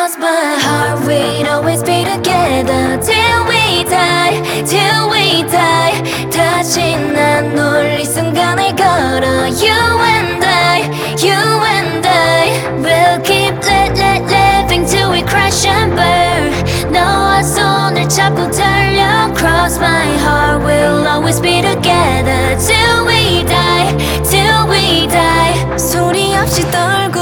cross my heart. We'd always be together till we die, till we die. 다시 난 널 이 순간을 걸어. You and I, you and I will keep living till we crash and burn. 너와 손을 잡고 달려. Cross my heart, we'll always be together till we die, till we die. 소리 없이 떨고